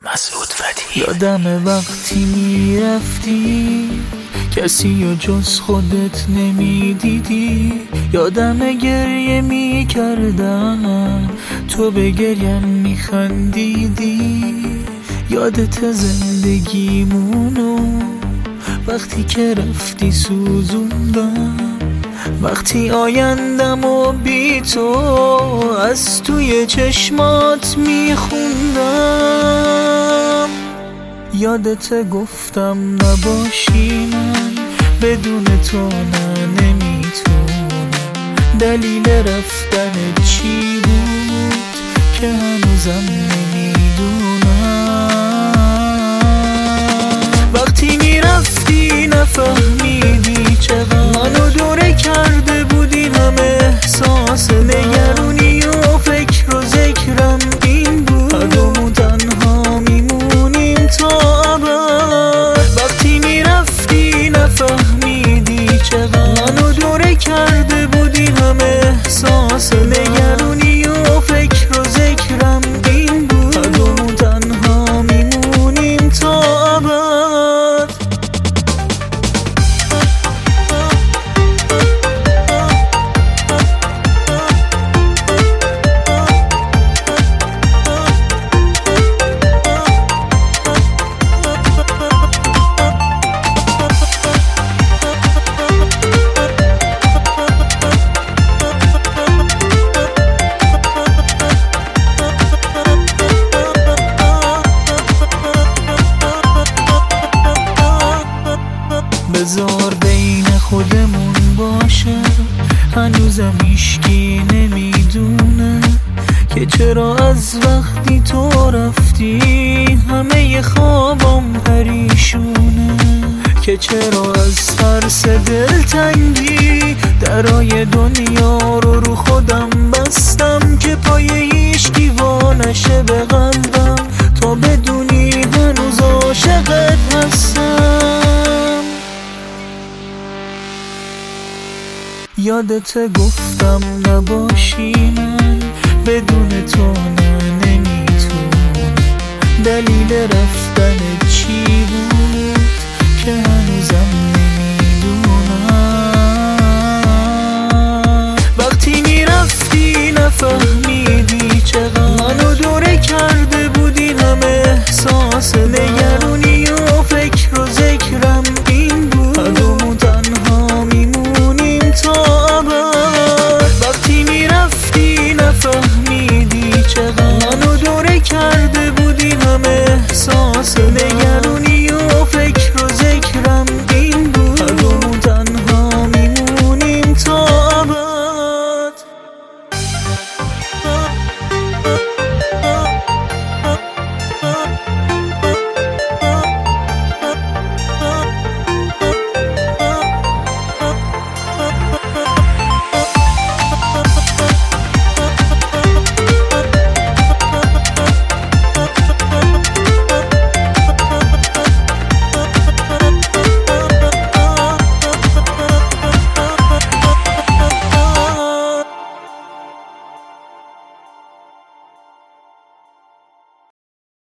مسعود فتحی. یادم وقتی میرفتی کسی و جز خودت نمیدیدی، یادم گریه میکردم تو به گریم میخندیدی. یادت زندگیمونو وقتی که رفتی سوزوندم، وقتی آیندم و بی تو از توی چشمات میخوندم. یادت گفتم نباشی من بدون تو نمیتونم. دلیل رفتن چی بود که هنوزم نمیدونم. وقتی میرفتی نفهمیدی چقدر منو دوره کرده بودی همه احساس نگرونی و فکر و ذکرم این بود هر دومون تنها میمونیم تا ابد. وقتی میرفتی نفهمیدی چقدر منو دوره کرده بودی همه احساس نگرونی و فکر و ذکرم این بود هر دومون تنها میمونیم تا ابد. بذار بین خودمون باشه، هنوزم هیشکی نمیدونه که چرا از وقتی تو رفتی همه خوابم پریشونه، که چرا از ترس دلتنگی درای دنیا رو خودم بستم که پای هیشکی وا نشه به قلبم تا بدونی هنوز عاشقت هستم. یادت گفتم نباشی من بدون تو نمیتونم. دلیل رفتن چی بود که هنوزم نمیدونم. وقتی میرفتی نفهمیدی چقدر منو دوره کرده بودی همه احساس نگرونی و فکر و ذکرم این بود هر دومون تنها میمونیم تا ابد. وقتی میرفتی نفهمیدی چقدر منو دوره کرده بودی همه احساس